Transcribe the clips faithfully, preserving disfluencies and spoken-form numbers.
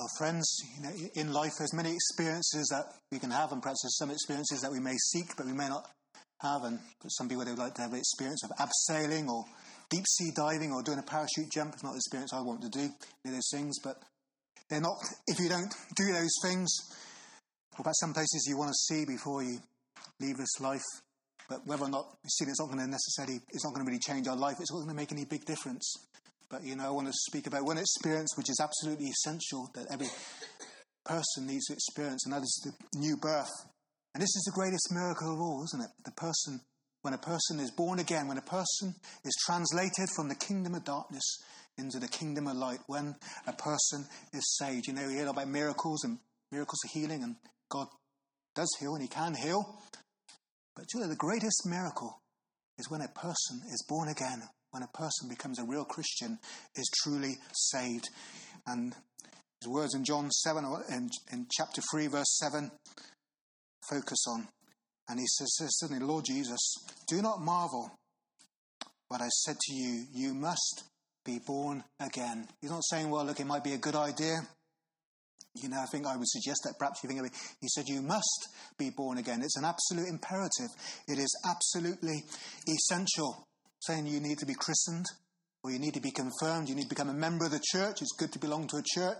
Well, friends, you know, in life there's many experiences that we can have, and perhaps there's some experiences that we may seek but we may not have. And some people would like to have an experience of abseiling or deep sea diving or doing a parachute jump. It's not the experience I want to do, do those things, but they're not, if you don't do those things, or about some places you want to see before you leave this life, but whether or not you see it's not going to necessarily, it's not going to really change our life, it's not going to make any big difference. But, you know, I want to speak about one experience which is absolutely essential that every person needs to experience, and that is the new birth. And this is the greatest miracle of all, isn't it? The person, when a person is born again, when a person is translated from the kingdom of darkness into the kingdom of light, when a person is saved. You know, we hear about miracles and miracles of healing, and God does heal and he can heal. But you know, the greatest miracle is when a person is born again, when a person becomes a real Christian, is truly saved. And his words in John seven, in, in chapter three, verse seven, focus on. And he says, doesn't he, Lord Jesus, do not marvel what I said to you, you must be born again. He's not saying, well, look, it might be a good idea. You know, I think I would suggest that perhaps you think of it. He said, you must be born again. It's an absolute imperative. It is absolutely essential. Saying you need to be christened, or you need to be confirmed, you need to become a member of the church. It's good to belong to a church.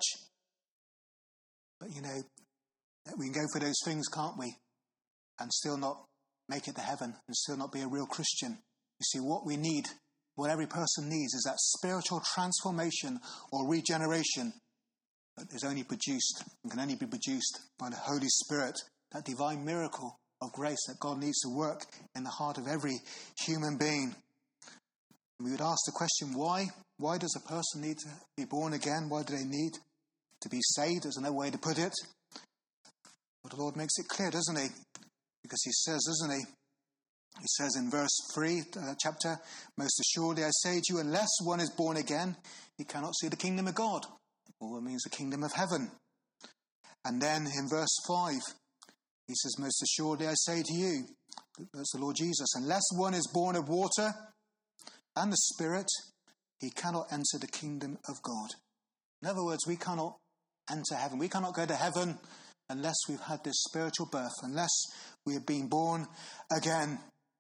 But, you know, we can go for those things, can't we? And still not make it to heaven, and still not be a real Christian. You see, what we need, what every person needs, is that spiritual transformation or regeneration that is only produced and can only be produced by the Holy Spirit, that divine miracle of grace that God needs to work in the heart of every human being. And we would ask the question, why? Why does a person need to be born again? Why do they need to be saved? There's another way to put it. But the Lord makes it clear, doesn't he? Because he says, doesn't he? He says in verse three, uh, chapter, most assuredly I say to you, unless one is born again, he cannot see the kingdom of God. Or it means the kingdom of heaven. And then in verse five, he says, most assuredly I say to you, that's the Lord Jesus, unless one is born of water and the Spirit, he cannot enter the kingdom of God. In other words, we cannot enter heaven. We cannot go to heaven unless we've had this spiritual birth, unless we have been born again.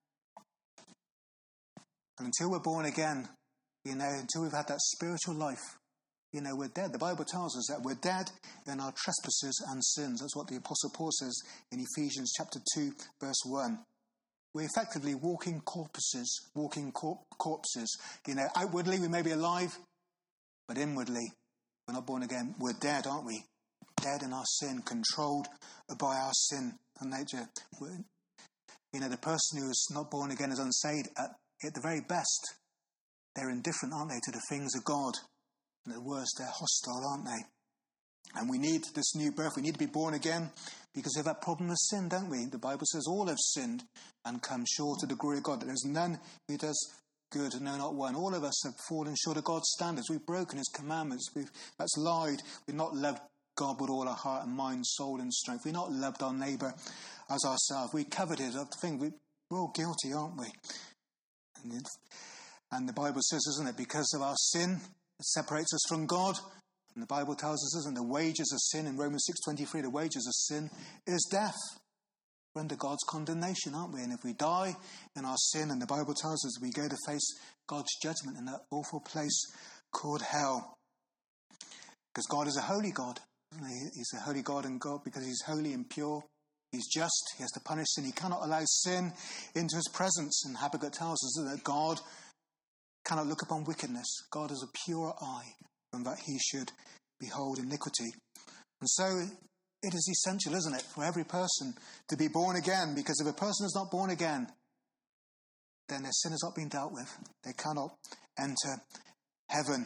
And until we're born again, you know, until we've had that spiritual life, you know, we're dead. The Bible tells us that we're dead in our trespasses and sins. That's what the Apostle Paul says in Ephesians chapter two, verse one. We're effectively walking corpses, walking corp- corpses. You know, outwardly we may be alive, but inwardly we're not born again. We're dead, aren't we? Dead in our sin, controlled by our sin and nature. We're, you know, the person who is not born again is unsaved. At, at the very best, they're indifferent, aren't they, to the things of God. And at the worst, they're hostile, aren't they? And we need this new birth. We need to be born again because of that problem of sin, don't we? The Bible says all have sinned and come short of the glory of God. There's none who does good, no, not one. All of us have fallen short of God's standards. We've broken his commandments. We've that's lied. We've not loved God with all our heart and mind, soul and strength. We've not loved our neighbour as ourselves. We coveted of the thing. We, we're all guilty, aren't we? And, it, and the Bible says, isn't it, because of our sin, it separates us from God. And the Bible tells us, isn't it, the wages of sin in Romans six twenty-three, the wages of sin is death. We're under God's condemnation, aren't we? And if we die in our sin, and the Bible tells us we go to face God's judgment in that awful place called hell. Because God is a holy God. He's a holy God and God because he's holy and pure. He's just. He has to punish sin. He cannot allow sin into his presence. And Habakkuk tells us that God cannot look upon wickedness. God has a pure eye from that he should behold iniquity. And so it is essential, isn't it, for every person to be born again, because if a person is not born again, then their sin has not been dealt with. They cannot enter heaven.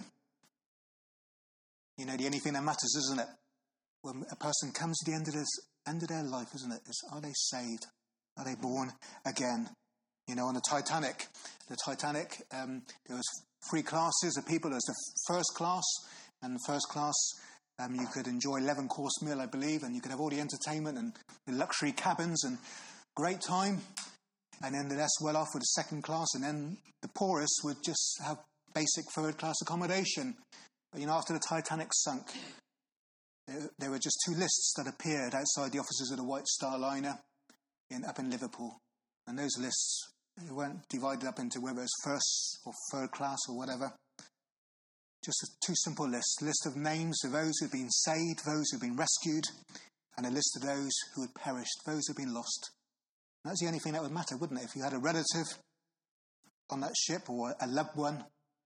You know, the only thing that matters, isn't it, when a person comes to the end of this end of their life, isn't it, is are they saved? Are they born again? You know, on the Titanic, the Titanic, um, there was three classes of people. There's the first class, and the first class, um, you could enjoy eleven course meal, I believe, and you could have all the entertainment and the luxury cabins and great time. And then the less well off with the second class, and then the poorest would just have basic third class accommodation. But you know, after the Titanic sunk, there were just two lists that appeared outside the offices of the White Star Liner in, up in Liverpool. And those lists weren't divided up into whether it was first or third class or whatever. Just two simple lists. A list of names of those who've been saved, those who've been rescued, and a list of those who had perished, those who've been lost. And that's the only thing that would matter, wouldn't it? If you had a relative on that ship or a loved one,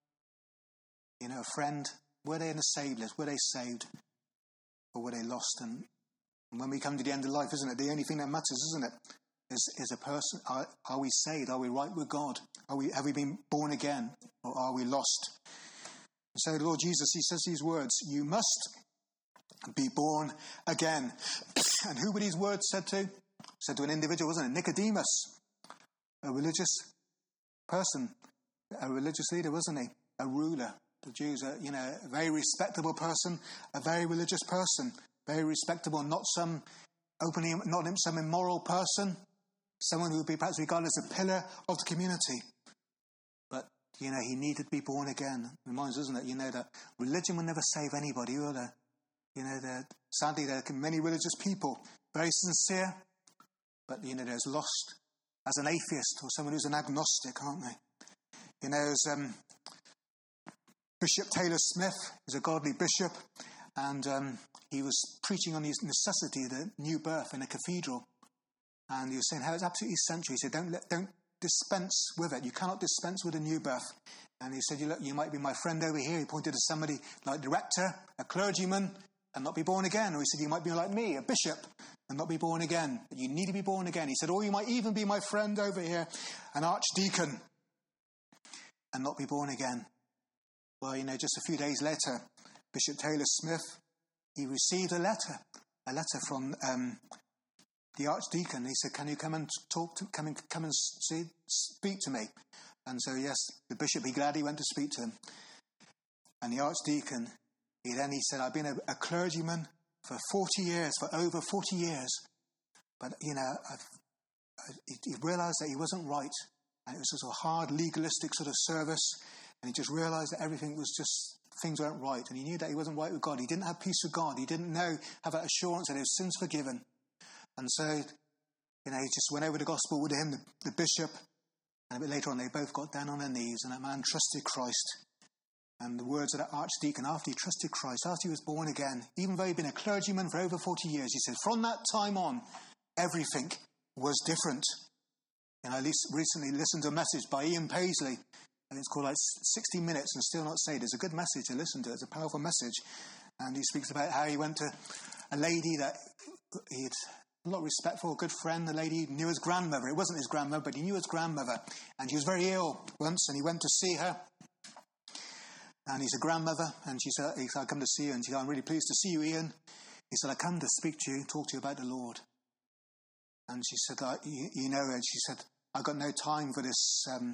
you know, a friend, were they in the saved list? Were they saved? Or were they lost? And when we come to the end of life, isn't it? The only thing that matters, isn't it? Is, is a person, are, are we saved? Are we right with God? Are we, have we been born again? Or are we lost? So the Lord Jesus, he says these words, you must be born again. And who were these words said to? Said to an individual, wasn't it? Nicodemus, a religious person, a religious leader, wasn't he? A ruler. The Jews are, you know, a very respectable person, a very religious person, very respectable, not some openly, not some immoral person, someone who would be perhaps regarded as a pillar of the community. But, you know, he needed to be born again. It reminds us, doesn't it? You know, that religion will never save anybody, will there? You know, that sadly there are many religious people, very sincere, but, you know, there's lost as an atheist or someone who's an agnostic, aren't they? You know, as um, Bishop Taylor Smith is a godly bishop, and um, he was preaching on the necessity of the new birth in a cathedral. And he was saying how it's absolutely essential. He said, don't let, don't dispense with it. You cannot dispense with a new birth. And he said, you look, you might be my friend over here. He pointed to somebody like the rector, a clergyman, and not be born again. Or he said, you might be like me, a bishop, and not be born again. But you need to be born again. He said, or you might even be my friend over here, an archdeacon, and not be born again. Well, you know, just a few days later, Bishop Taylor Smith, he received a letter, a letter from um, the archdeacon. He said, can you come and talk to, come and, come and see, speak to me? And so, yes, the bishop, he gladly went to speak to him. And the archdeacon, he then, he said, I've been a, a clergyman for forty years, for over forty years. But, you know, I've, I, he realised that he wasn't right. And it was a sort of hard, legalistic sort of service. And he just realised that everything was just, things weren't right. And he knew that he wasn't right with God. He didn't have peace with God. He didn't know, have that assurance that his sins forgiven. And so, you know, he just went over the gospel with him, the, the bishop. And a bit later on, they both got down on their knees. And that man trusted Christ. And the words of that archdeacon, after he trusted Christ, after he was born again, even though he'd been a clergyman for over forty years, he said, from that time on, everything was different. And I recently listened to a message by Ian Paisley. And it's called like sixty minutes and Still Not Saved. It's a good message to listen to. It's a powerful message. And he speaks about how he went to a lady that he'd a lot respectful, a good friend. The lady knew his grandmother. It wasn't his grandmother, but he knew his grandmother. And she was very ill once, and he went to see her. And he's a grandmother. And she said, he said, I come to see you. And she said, I'm really pleased to see you, Ian. He said, I come to speak to you, talk to you about the Lord. And she said, uh, you, you know, and she said, I've got no time for this um,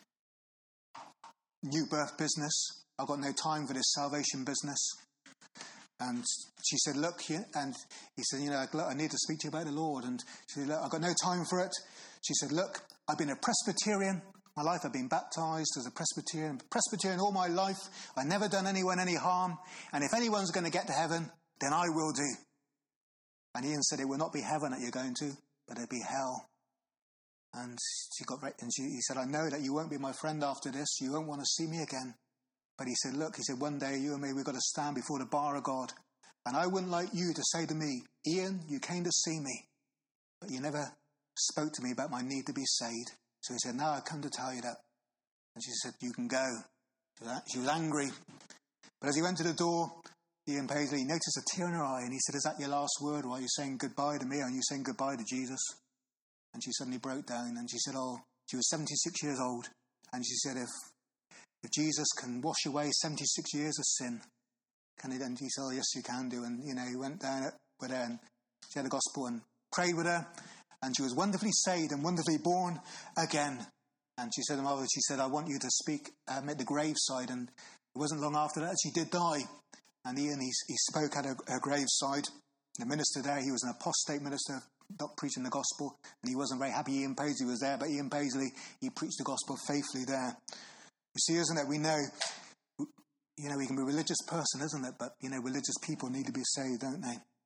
new birth business. I've got no time for this salvation business. And she said, look, and he said, you know, look, I need to speak to you about the Lord. And she said, look, I've got no time for it. She said, look, I've been a Presbyterian. My life, I've been baptized as a Presbyterian. Presbyterian all my life. I've never done anyone any harm. And if anyone's going to get to heaven, then I will do. And Ian said, it will not be heaven that you're going to, but it'll be hell. And she got right, and she, he said, I know that you won't be my friend after this. You won't want to see me again. But he said, look, he said, one day you and me, we've got to stand before the bar of God. And I wouldn't like you to say to me, Ian, you came to see me, but you never spoke to me about my need to be saved. So he said, now I come to tell you that. And she said, you can go. She was angry. But as he went to the door, Ian Paisley, he noticed a tear in her eye. And he said, is that your last word? Or are you saying goodbye to me? Or are you saying goodbye to Jesus? And she suddenly broke down. And she said, oh, she was seventy-six years old. And she said, if if Jesus can wash away seventy-six years of sin, can he then? He said, oh, yes, you can do. And, you know, he went down with her and she had the gospel and prayed with her. And she was wonderfully saved and wonderfully born again. And she said to mother, she said, I want you to speak um, at the graveside. And it wasn't long after that she did die. And Ian, he, he spoke at her, her graveside. The minister there, he was an apostate minister, not preaching the gospel. And he wasn't very happy Ian Paisley was there. But Ian Paisley, he preached the gospel faithfully there. You see, isn't it? We know, you know, we can be a religious person, isn't it? But, you know, religious people need to be saved, don't they?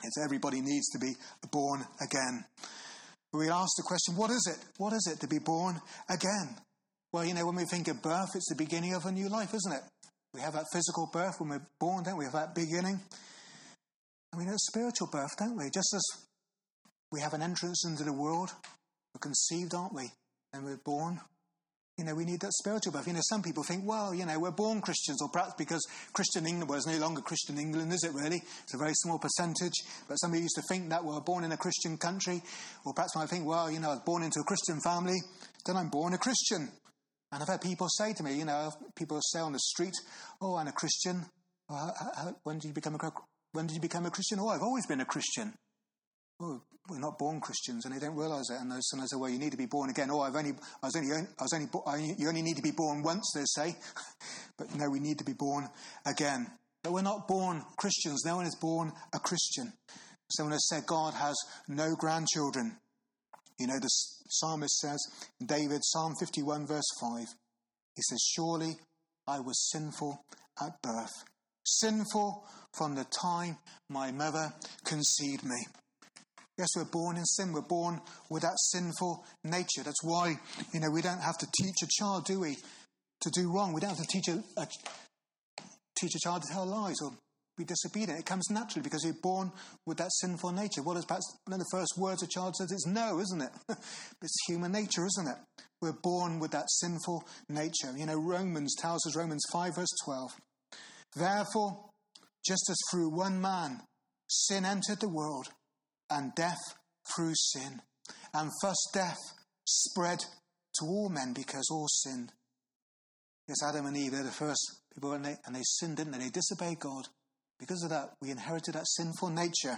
It's everybody needs to be born again. We ask the question, what is it? What is it to be born again? Well, you know, when we think of birth, it's the beginning of a new life, isn't it? We have that physical birth when we're born, don't we? We have that beginning. And we know spiritual birth, don't we? Just as we have an entrance into the world, we're conceived, aren't we? And we're born. You know, we need that spiritual birth. You know, some people think, well, you know, we're born Christians, or perhaps because Christian England, well, it's no longer Christian England, is it really? It's a very small percentage. But somebody used to think that we're born in a Christian country. Or perhaps might think, well, you know, I was born into a Christian family, then I'm born a Christian. And I've had people say to me, you know, people say on the street, oh, I'm a Christian. Oh, how, how, when did you become a when did you become a Christian? Oh, I've always been a Christian. Oh, we're not born Christians, and they don't realise it. And sometimes say, well, you need to be born again. Oh, I've only, I was only, I was only, I, you only need to be born once, they say. But no, we need to be born again. But we're not born Christians. No one is born a Christian. Someone has said God has no grandchildren. You know, the psalmist says, David, Psalm fifty-one, verse five, he says, surely I was sinful at birth, sinful from the time my mother conceived me. Yes, we're born in sin. We're born with that sinful nature. That's why, you know, we don't have to teach a child, do we, to do wrong. We don't have to teach a, a, teach a child to tell lies or be disobedient. It comes naturally because we're born with that sinful nature. What is perhaps one of the first words a child says? It's no, isn't it? It's human nature, isn't it? We're born with that sinful nature. You know, Romans tells us, Romans five, verse twelve, therefore, just as through one man sin entered the world, and death through sin, and thus death spread to all men because all sinned. Yes, Adam and Eve, they're the first people, and they, and they sinned, didn't they? They disobeyed God. Because of that, we inherited that sinful nature.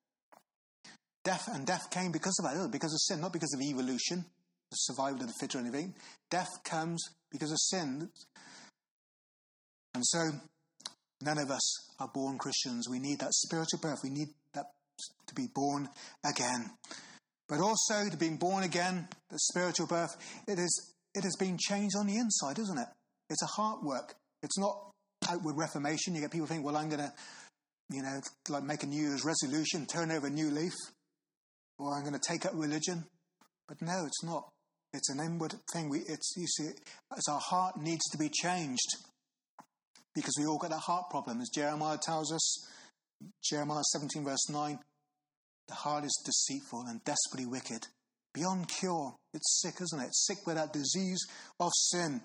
Death, and death came because of that, because of sin, not because of evolution, the survival of the fitter or anything. Death comes because of sin. And so, none of us are born Christians. We need that spiritual birth. We need that to be born again. But also, to being born again, the spiritual birth, it is it has been changed on the inside, isn't it? It's a heart work. It's not outward reformation. You get people think, well, I'm going to, you know, like make a New Year's resolution, turn over a new leaf, or I'm going to take up religion. But no, it's not. It's an inward thing. We, it's, you see, it's our heart needs to be changed because we all got that heart problem. As Jeremiah tells us, Jeremiah seventeen, verse nine, the heart is deceitful and desperately wicked, beyond cure. It's sick, isn't it? It's sick with that disease of sin.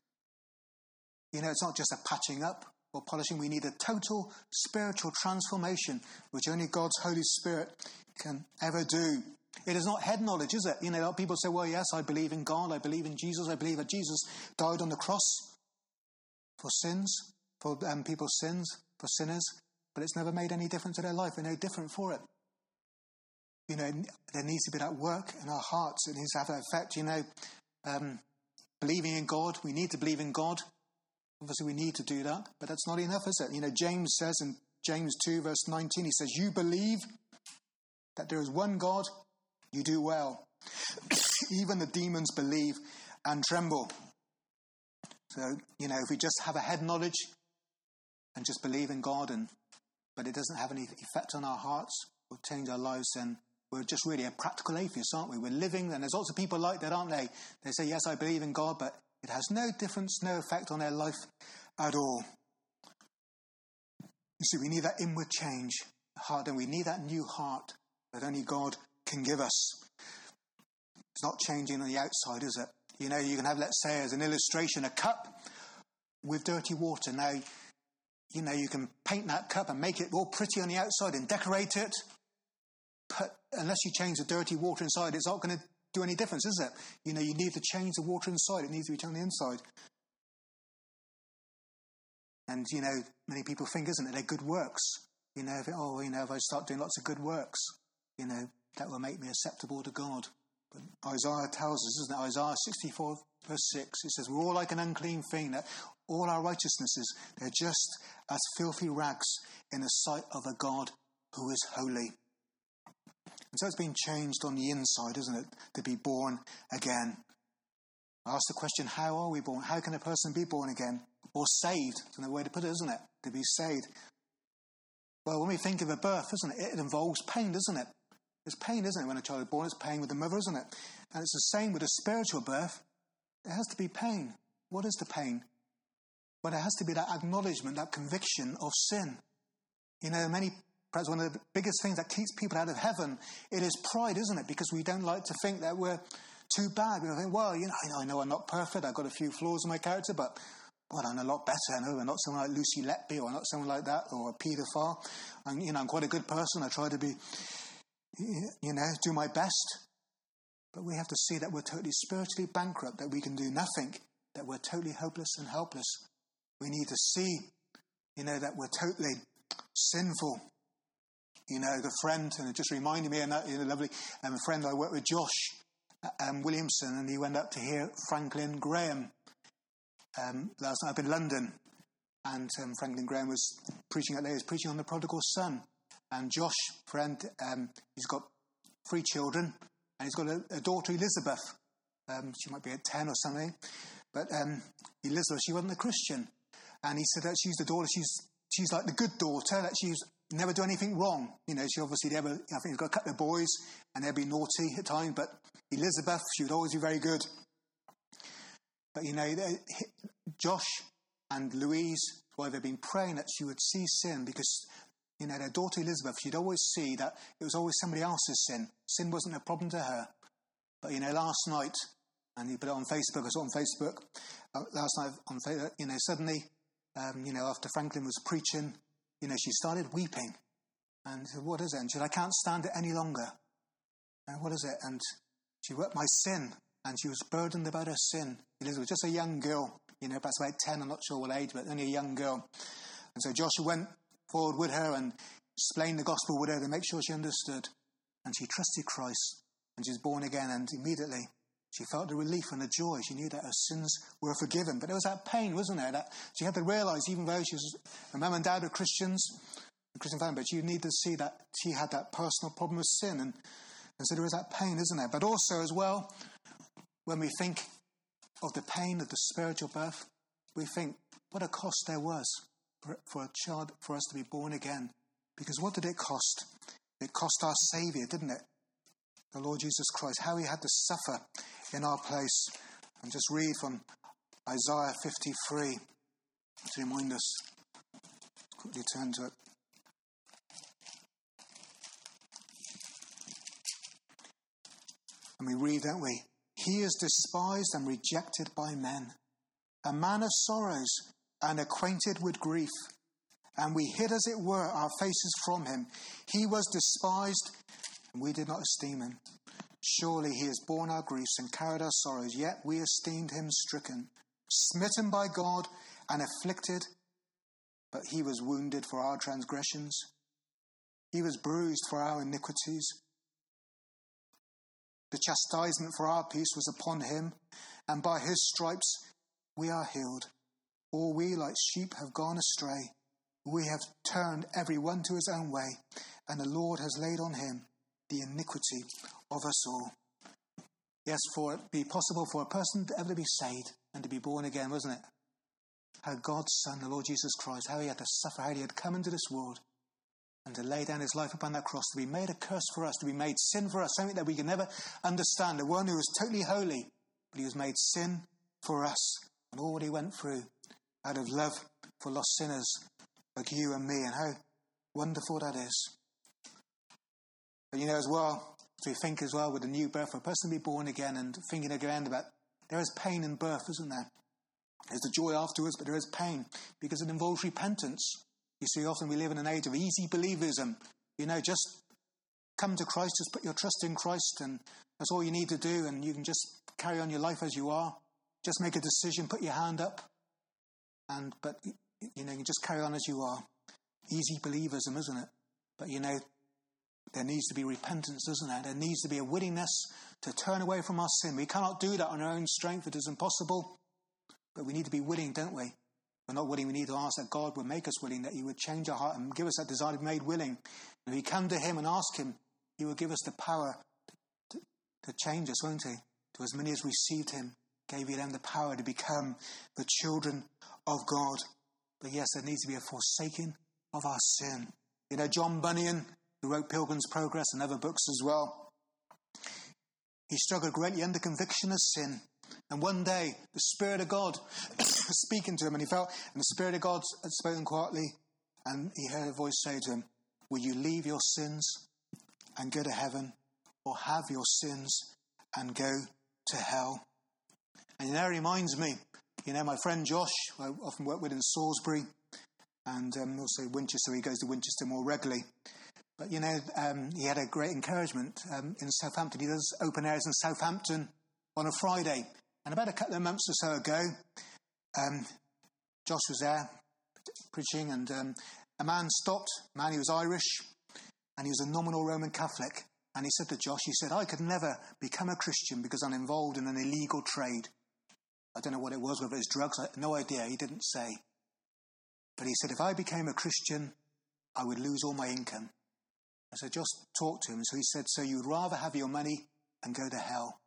You know, it's not just a patching up or polishing. We need a total spiritual transformation, which only God's Holy Spirit can ever do. It is not head knowledge, is it? You know, people say, well, yes, I believe in God, I believe in Jesus, I believe that Jesus died on the cross for sins, for um, people's sins, for sinners, but it's never made any difference to their life. They're no different for it. You know, there needs to be that work in our hearts. It needs to have that effect, you know. Um, believing in God, we need to believe in God. Obviously, we need to do that, but that's not enough, is it? You know, James says in James two, verse nineteen, he says, you believe that there is one God, you do well. Even the demons believe and tremble. So, you know, if we just have a head knowledge and just believe in God, and but it doesn't have any effect on our hearts or change our lives, then we're just really a practical atheist, aren't we? We're living, and there's lots of people like that, aren't they? They say, yes, I believe in God, but it has no difference, no effect on their life at all. You see, we need that inward change, heart, and we need that new heart that only God can give us. It's not changing on the outside, is it? You know, you can have, let's say, as an illustration, a cup with dirty water. Now, you know, you can paint that cup and make it all pretty on the outside and decorate it, but unless you change the dirty water inside, it's not going to do any difference, is it? You know, you need to change the water inside. It needs to be on the inside. And, you know, many people think, isn't it, they're good works. You know, if, oh, you know, if I start doing lots of good works, you know, that will make me acceptable to God. But Isaiah tells us, isn't it? Isaiah sixty-four, verse six, it says, we're all like an unclean thing, that all our righteousnesses, they're just as filthy rags in the sight of a God who is holy. And so it's been changed on the inside, isn't it, to be born again. I ask the question, how are we born? How can a person be born again? Or saved? That's another way to put it, isn't it? To be saved. Well, when we think of a birth, isn't it, it involves pain, doesn't it? There's pain, isn't it, when a child is born? It's pain with the mother, isn't it? And it's the same with a spiritual birth. There has to be pain. What is the pain? Well, there has to be that acknowledgement, that conviction of sin. You know, many, perhaps one of the biggest things that keeps people out of heaven, it is pride, isn't it? Because we don't like to think that we're too bad. We think, well, you know, I know I'm not perfect. I've got a few flaws in my character, but well, I'm a lot better. I know I'm not someone like Lucy Letby, or I'm not someone like that, or a paedophile. I'm, you know, I'm quite a good person. I try to be, you know, do my best. But we have to see that we're totally spiritually bankrupt, that we can do nothing, that we're totally hopeless and helpless. We need to see, you know, that we're totally sinful. You know, the friend, and it just reminded me, and that, you know, lovely, um, a friend I worked with, Josh um, Williamson, and he went up to hear Franklin Graham um, last night up in London. And um, Franklin Graham was preaching out there, he was preaching on the prodigal son. And Josh, friend, um, he's got three children, and he's got a, a daughter, Elizabeth. Um, she might be at ten or something. But um, Elizabeth, she wasn't a Christian. And he said that she's the daughter, she's she's like the good daughter, that she's never do anything wrong. You know, she obviously never, I think he's got a couple of boys, and they'd be naughty at times, but Elizabeth, she would always be very good. But, you know, Josh and Louise, why they've been praying that she would see sin, because, you know, their daughter Elizabeth, she'd always see that it was always somebody else's sin. Sin wasn't a problem to her. But, you know, last night, and he put it on Facebook, I saw it on Facebook, uh, last night, on Facebook, you know, suddenly, um, you know, after Franklin was preaching, you know, she started weeping. And said, what is it? And she said, I can't stand it any longer. And what is it? And she wept my sin. And she was burdened about her sin. Elizabeth was just a young girl, you know, perhaps about ten, I'm not sure what age, but only a young girl. And so Joshua went forward with her and explained the gospel with her to make sure she understood. And she trusted Christ. And she was born again. And immediately she felt the relief and the joy. She knew that her sins were forgiven. But there was that pain, wasn't there? That she had to realise, even though she was, her mum and dad were Christians, a Christian family, but you need to see that she had that personal problem with sin. And, and so there is that pain, isn't there? But also as well, when we think of the pain of the spiritual birth, we think what a cost there was for, for a child, for us to be born again. Because what did it cost? It cost our Saviour, didn't it? The Lord Jesus Christ, how he had to suffer in our place. And just read from Isaiah fifty-three to remind us. Quickly turn to it. And we read, don't we? He is despised and rejected by men, a man of sorrows and acquainted with grief. And we hid, as it were, our faces from him. He was despised, and we did not esteem him. Surely he has borne our griefs and carried our sorrows, yet we esteemed him stricken, smitten by God and afflicted. But he was wounded for our transgressions. He was bruised for our iniquities. The chastisement for our peace was upon him, and by his stripes we are healed. All we like sheep have gone astray. We have turned every one to his own way, and the Lord has laid on him the iniquity of us all. Yes, for it be possible for a person to ever be saved and to be born again, wasn't it? How God's Son, the Lord Jesus Christ, how he had to suffer, how he had come into this world and to lay down his life upon that cross, to be made a curse for us, to be made sin for us, something that we can never understand. The one who was totally holy, but he was made sin for us. And all what he went through out of love for lost sinners like you and me, and how wonderful that is. But you know, as well, as we think as well with the new birth, for a person to be born again, and thinking again about, there is pain in birth, isn't there? There's the joy afterwards, but there is pain, because it involves repentance. You see, often we live in an age of easy believism. You know, just come to Christ, just put your trust in Christ, and that's all you need to do, and you can just carry on your life as you are. Just make a decision, put your hand up, and but you know, you can just carry on as you are. Easy believism, isn't it? But you know, there needs to be repentance, doesn't there? There needs to be a willingness to turn away from our sin. We cannot do that on our own strength. It is impossible. But we need to be willing, don't we? We're not willing. We need to ask that God would make us willing, that he would change our heart and give us that desire to be made willing. And if we come to him and ask him, he will give us the power to, to change us, won't he? To as many as received him, gave he them the power to become the children of God. But yes, there needs to be a forsaking of our sin. You know, John Bunyan, who wrote Pilgrim's Progress and other books as well, he struggled greatly under conviction of sin. And one day, the Spirit of God was speaking to him, and he felt, and the Spirit of God had spoken quietly, and he heard a voice say to him, will you leave your sins and go to heaven, or have your sins and go to hell? And that reminds me, you know, my friend Josh, who I often work with in Salisbury, and um, also Winchester, he goes to Winchester more regularly. But, you know, um, he had a great encouragement um, in Southampton. He does open airs in Southampton on a Friday. And about a couple of months or so ago, um, Josh was there preaching, and um, a man stopped, a man who was Irish, and he was a nominal Roman Catholic. And he said to Josh, he said, I could never become a Christian because I'm involved in an illegal trade. I don't know what it was, whether it was drugs, I had no idea, he didn't say. But he said, if I became a Christian, I would lose all my income. I said, just talk to him. So he said, so you'd rather have your money and go to hell?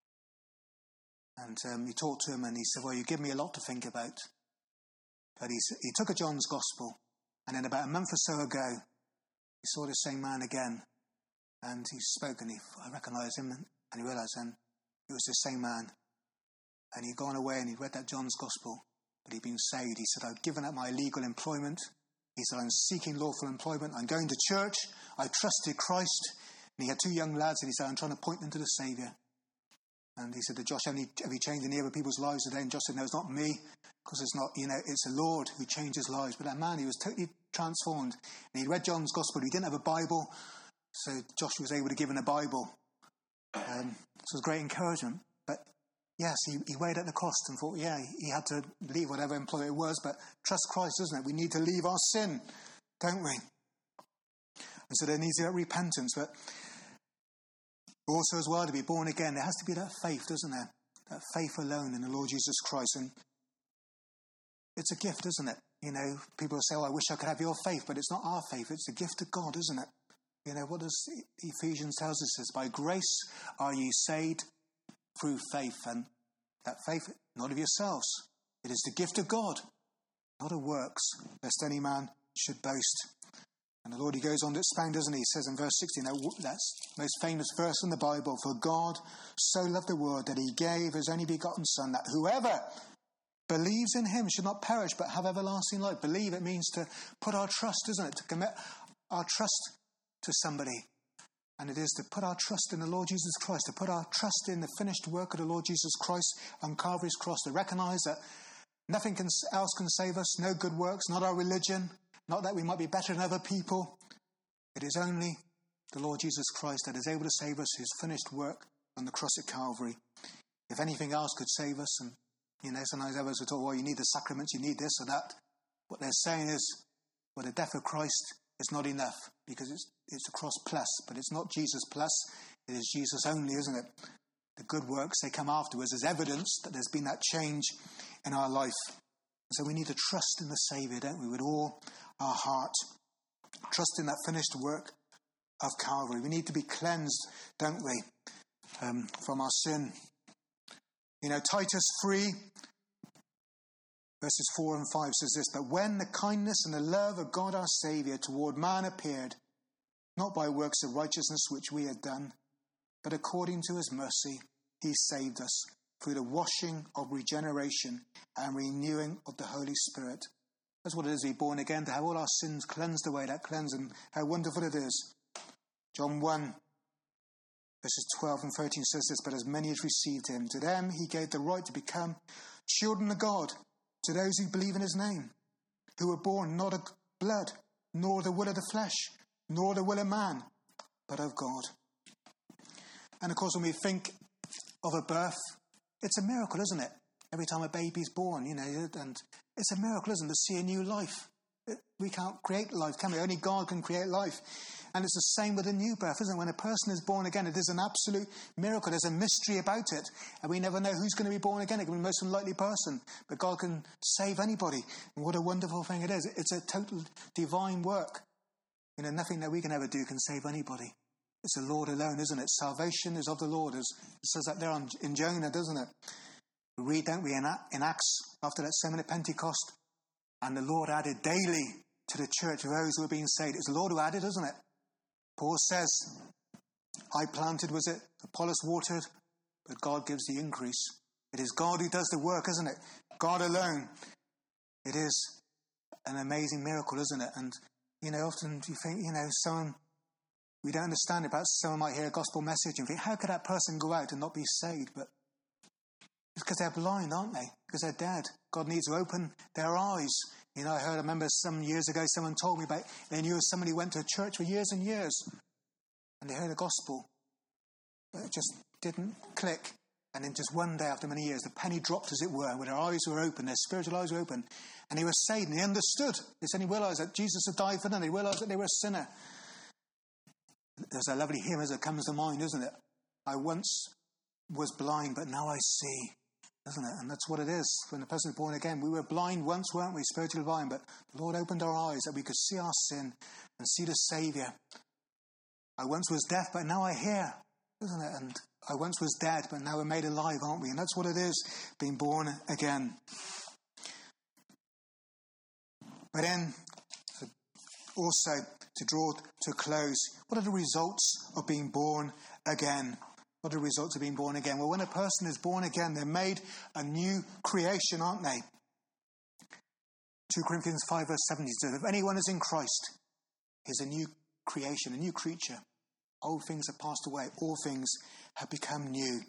And um, he talked to him, and he said, well, you give me a lot to think about. But he, he took a John's Gospel, and then about a month or so ago, he saw this same man again, and he spoke, and he, I recognised him, and he realised then it was the same man. And he'd gone away, and he'd read that John's Gospel, but he'd been saved. He said, I've given up my illegal employment. He said, I'm seeking lawful employment. I'm going to church. I trusted Christ. And he had two young lads, and he said, I'm trying to point them to the Saviour. And he said to Josh, have you, have you changed any other people's lives today? And Josh said, no, it's not me, because it's not, you know, it's the Lord who changes lives. But that man, he was totally transformed. And he read John's Gospel. He didn't have a Bible, so Josh was able to give him a Bible. Um, so it was great encouragement. But yes, he, he weighed at the cost and thought, yeah, he had to leave whatever employer it was, but trust Christ, isn't it? We need to leave our sin, don't we? And so there needs to be that repentance, but also as well to be born again, there has to be that faith, doesn't there? That faith alone in the Lord Jesus Christ. And it's a gift, isn't it? You know, people say, oh, I wish I could have your faith, but it's not our faith, it's the gift of God, isn't it? You know, what does Ephesians tells us is, by grace are ye saved through faith, and that faith, not of yourselves. It is the gift of God, not of works, lest any man should boast. And the Lord, he goes on to expound, doesn't he? He says in verse sixteen, that's the most famous verse in the Bible, for God so loved the world that he gave his only begotten Son, that whoever believes in him should not perish but have everlasting life. Believe, it means to put our trust, isn't it? To commit our trust to somebody. And it is to put our trust in the Lord Jesus Christ, to put our trust in the finished work of the Lord Jesus Christ on Calvary's cross, to recognise that nothing can, else can save us, no good works, not our religion, not that we might be better than other people. It is only the Lord Jesus Christ that is able to save us, his finished work on the cross at Calvary. If anything else could save us, and you know, sometimes others are told, well, you need the sacraments, you need this or that. What they're saying is, well, the death of Christ is not enough, because it's it's a cross plus, but it's not Jesus plus, it is Jesus only, isn't it? The good works, they come afterwards as evidence that there's been that change in our life. And so we need to trust in the Saviour, don't we, with all our heart. Trust in that finished work of Calvary. We need to be cleansed, don't we, um, from our sin. You know, Titus three, verses four and five says this, but when the kindness and the love of God our Saviour toward man appeared, not by works of righteousness which we had done, but according to his mercy, he saved us through the washing of regeneration and renewing of the Holy Spirit. That's what it is to be born again, to have all our sins cleansed away, that cleansing. How wonderful it is. John one, verses twelve and thirteen says this, but as many as received him, to them he gave the right to become children of God, to those who believe in his name, who were born not of blood, nor the will of the flesh, nor the will of man, but of God. And of course, when we think of a birth, it's a miracle, isn't it? Every time a baby's born, you know, and it's a miracle, isn't it, to see a new life. We can't create life, can we? Only God can create life. And it's the same with a new birth, isn't it? When a person is born again, it is an absolute miracle. There's a mystery about it. And we never know who's going to be born again. It can be the most unlikely person. But God can save anybody. And what a wonderful thing it is. It's a total divine work. You know, nothing that we can ever do can save anybody. It's the Lord alone, isn't it? Salvation is of the Lord. As it says that there in Jonah, doesn't it? We read, don't we, in Acts, after that sermon at Pentecost, and the Lord added daily to the church of those who are being saved. It's the Lord who added, isn't it? Paul says, I planted, was it? Apollos watered, but God gives the increase. It is God who does the work, isn't it? God alone. It is an amazing miracle, isn't it? And, you know, often you think, you know, someone, we don't understand it. Perhaps someone might hear a gospel message and think, how could that person go out and not be saved? But it's because they're blind, aren't they? Because they're dead. God needs to open their eyes. You know, I heard, I remember some years ago, someone told me about, they knew somebody went to a church for years and years, and they heard the gospel, but it just didn't click. And then just one day, after many years, the penny dropped, as it were, when their eyes were open, their spiritual eyes were open, and they were saved, and they understood. They suddenly realised that Jesus had died for them. They realised that they were a sinner. There's a lovely hymn that comes to mind, isn't it? I once was blind, but now I see. Isn't it? And that's what it is. When the person is born again, we were blind once, weren't we? Spiritually blind, but the Lord opened our eyes that we could see our sin and see the Saviour. I once was deaf, but now I hear. Isn't it? And I once was dead, but now we're made alive, aren't we? And that's what it is, being born again. But then, also, to draw to a close, what are the results of being born again? What are the results of being born again? Well, when a person is born again, they're made a new creation, aren't they? Second Corinthians five verse seventeen says, if anyone is in Christ, he's a new creation, a new creature. Old things have passed away. All things have become new.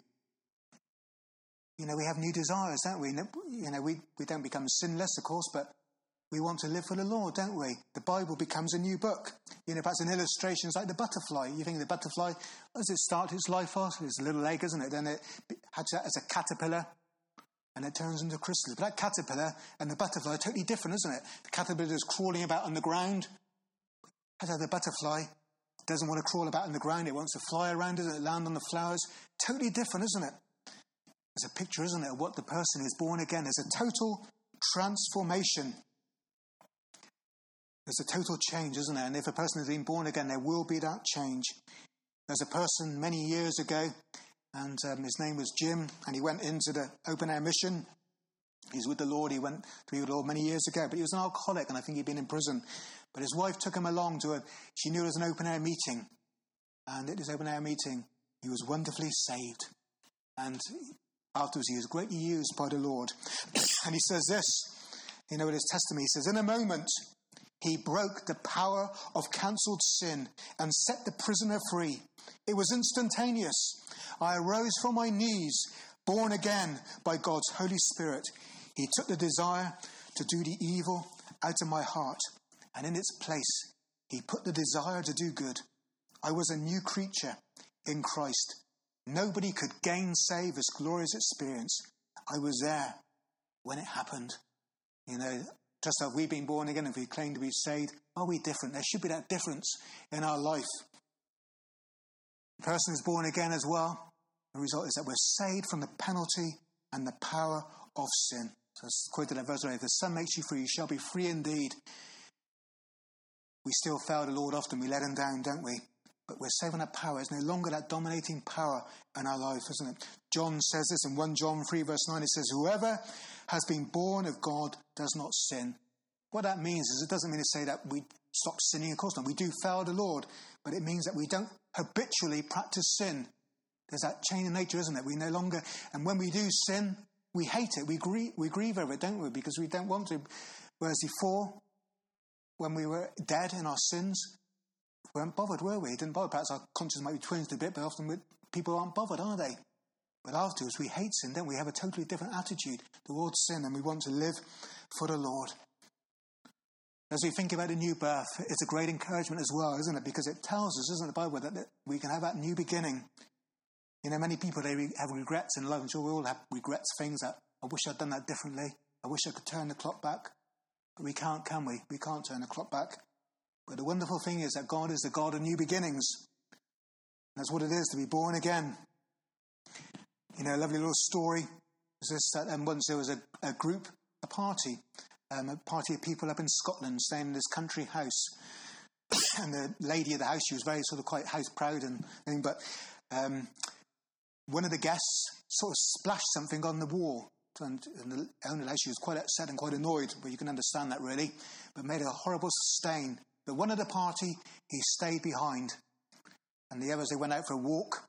You know, we have new desires, don't we? You know, we, we don't become sinless, of course, but we want to live for the Lord, don't we? The Bible becomes a new book. You know, perhaps an illustration is like the butterfly. You think the butterfly, does it start its life off? It's a little egg, isn't it? Then it hatches out as a caterpillar, and it turns into a chrysalis. But that caterpillar and the butterfly are totally different, isn't it? The caterpillar is crawling about on the ground. As the butterfly doesn't want to crawl about on the ground. It wants to fly around, doesn't it? Land on the flowers. Totally different, isn't it? There's a picture, isn't it, of what the person is born again. There's a total transformation. There's a total change, isn't there? And if a person has been born again, there will be that change. There's a person many years ago, and um, his name was Jim, and he went into the open-air mission. He's with the Lord. He went to be with the Lord many years ago, but he was an alcoholic, and I think he'd been in prison. But his wife took him along to a, she knew it was an open-air meeting. And at this open-air meeting, he was wonderfully saved. And afterwards, he was greatly used by the Lord. And he says this, you know, in his testimony, he says, in a moment, he broke the power of cancelled sin and set the prisoner free. It was instantaneous. I arose from my knees, born again by God's Holy Spirit. He took the desire to do the evil out of my heart, and in its place, he put the desire to do good. I was a new creature in Christ. Nobody could gainsay this glorious experience. I was there when it happened. You know, just like we've been born again, if we claim to be saved, are we different? There should be that difference in our life. The person is born again as well. The result is that we're saved from the penalty and the power of sin. So it's quoted that verse, if the Son makes you free, you shall be free indeed. We still fail the Lord often. We let him down, don't we? But we're saved from that power. It's no longer that dominating power in our life, isn't it? John says this in First John three verse nine. It says, whoever has been born of God does not sin. What that means is it doesn't mean to say that we stop sinning. Of course not. We do fail the Lord. But it means that we don't habitually practice sin. There's that chain of nature, isn't it? We no longer, and when we do sin, we hate it. We grieve, we grieve over it, don't we? Because we don't want to. Whereas before, when we were dead in our sins, we weren't bothered, were we? It didn't bother. Perhaps our conscience might be twinged a bit, but often we, people aren't bothered, are they? But afterwards, we hate sin, don't we? We have a totally different attitude towards sin, and we want to live for the Lord. As we think about the new birth, it's a great encouragement as well, isn't it? Because it tells us, isn't it, the Bible, that, that we can have that new beginning. You know, many people, they re- have regrets in life. I'm sure we all have regrets, things that, I wish I'd done that differently. I wish I could turn the clock back. But we can't, can we? We can't turn the clock back. But the wonderful thing is that God is the God of new beginnings. That's what it is to be born again. You know, a lovely little story is this, that um, once there was a, a group, a party, um, a party of people up in Scotland staying in this country house. And the lady of the house, she was very sort of quite house proud and everything, but um, one of the guests sort of splashed something on the wall. And the owner actually was quite upset and quite annoyed, but you can understand that really, but made a horrible stain. But one of the party, he stayed behind. And the others, they went out for a walk.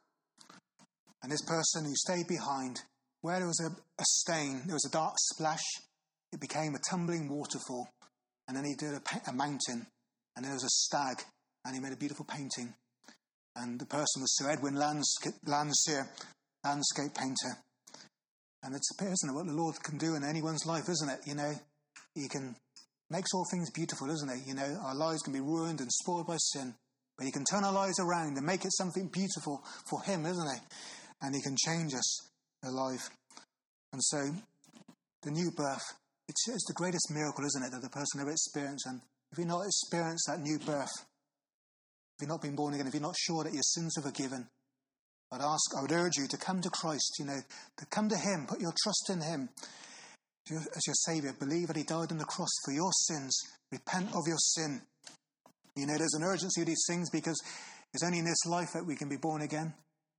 And this person who stayed behind, where there was a, a stain, there was a dark splash, it became a tumbling waterfall. And then he did a, a mountain, and there was a stag, and he made a beautiful painting. And the person was Sir Edwin Landseer, Landseer landscape painter. And it's, isn't it, what the Lord can do in anyone's life, isn't it? You know, he can, makes all things beautiful, isn't it? You know, our lives can be ruined and spoiled by sin, but he can turn our lives around and make it something beautiful for him, isn't it? And he can change us alive. And so, the new birth, it's, it's the greatest miracle, isn't it, that the person ever experienced. And if you've not experienced that new birth, if you've not been born again, if you're not sure that your sins are forgiven, I'd ask, I would urge you to come to Christ, you know, to come to him, put your trust in him as your Saviour. Believe that he died on the cross for your sins. Repent of your sin. You know, there's an urgency of these things because it's only in this life that we can be born again.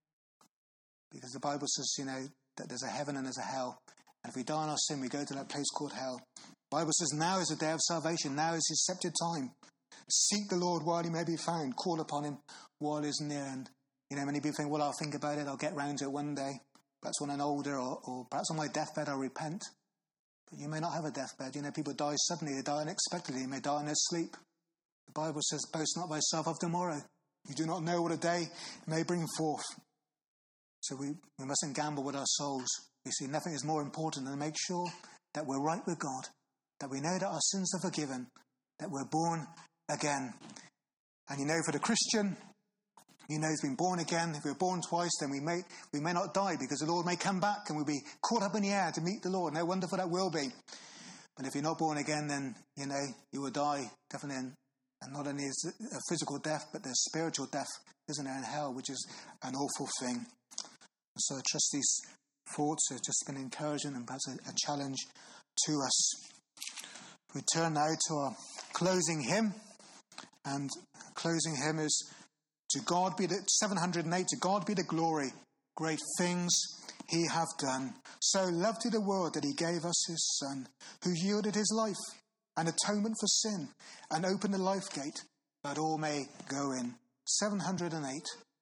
Because the Bible says, you know, that there's a heaven and there's a hell. And if we die in our sin, we go to that place called hell. The Bible says now is the day of salvation. Now is the accepted time. Seek the Lord while he may be found. Call upon him while he is near. And you know, many people think, well, I'll think about it, I'll get round to it one day, perhaps when I'm older, or, or perhaps on my deathbed I'll repent. But you may not have a deathbed. You know, people die suddenly, they die unexpectedly, they may die in their sleep. The Bible says, boast not thyself of tomorrow. You do not know what a day may bring forth. So we, we mustn't gamble with our souls. You see, nothing is more important than to make sure that we're right with God, that we know that our sins are forgiven, that we're born again. And you know, for the Christian, you know he's been born again. If we're born twice, then we may we may not die because the Lord may come back and we'll be caught up in the air to meet the Lord. How wonderful that will be. But if you're not born again, then, you know, you will die, definitely. In, and not only is it a physical death, but there's spiritual death, isn't there, in hell, which is an awful thing. And so I trust these thoughts have just been encouraging and perhaps a, a challenge to us. We turn now to our closing hymn. And closing hymn is, To God be the, seven hundred eight, to God be the glory, great things he hath done. So loved he the world that he gave us his Son, who yielded his life, an atonement for sin, and opened the life gate, that all may go in. seven hundred eight.